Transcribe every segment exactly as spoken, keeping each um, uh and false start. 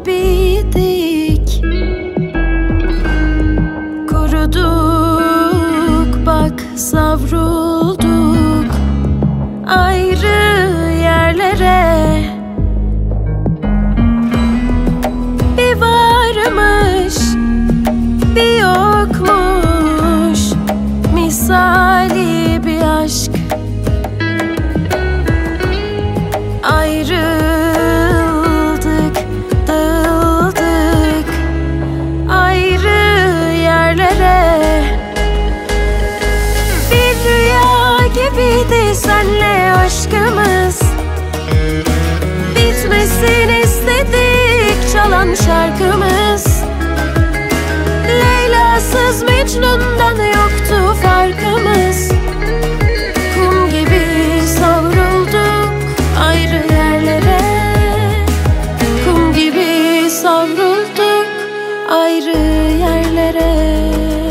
gibiydik. Kuruduk bak, savrulduk ayrı yerlere. Bir varmış bir yokmuş, misali bir aşk. Ayrıldık, dağıldık ayrı yerlere. Bir rüya gibiydi senle aşkımız, bitmesin istedik çalan şarkımız. Leyla'sız Mecnun'dan yoktu farkımız. Kum gibi savrulduk ayrı yerlere. Kum gibi savrulduk ayrı yerlere.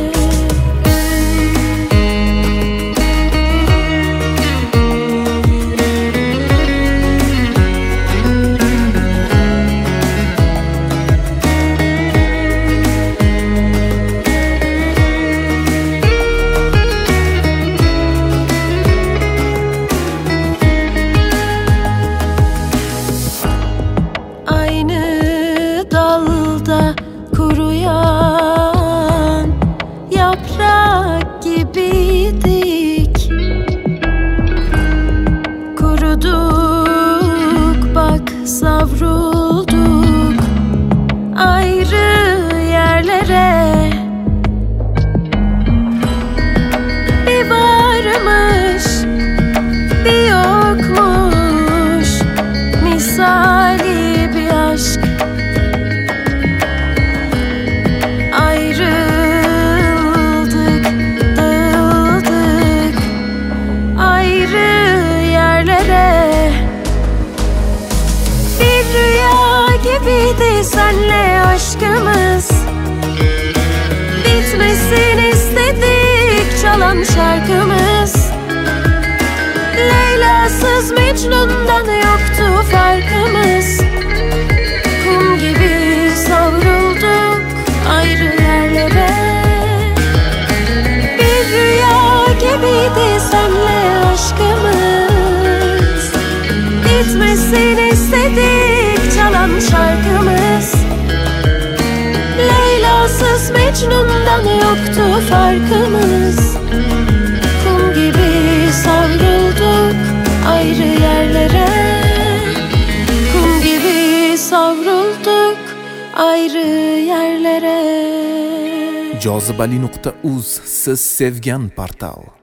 Kuruyan yaprak gibiydik. Kuruduk bak, savrulduk ayrı yerlere. Bir varmış bir yokmuş, misali bir aşk. Ayrıldık, dağıldık ayrı yerlere. Bir rüya gibiydi senle aşkımız, bitmesin istedik çalan şarkımız. Leyla'sız Mecnun'dan yoktu farkımız. Kum gibi savrulduk ayrı yerlere. Bir rüya gibiydi senle aşkımız, bitmesin istedik çalan şarkımız. Leyla'sız Mecnun'dan yoktu farkımız. Kum gibi savrulduk ayrı yerlere. Kum gibi savrulduk ayrı yerlere. jozibali nuqta uz siz sevgan portal.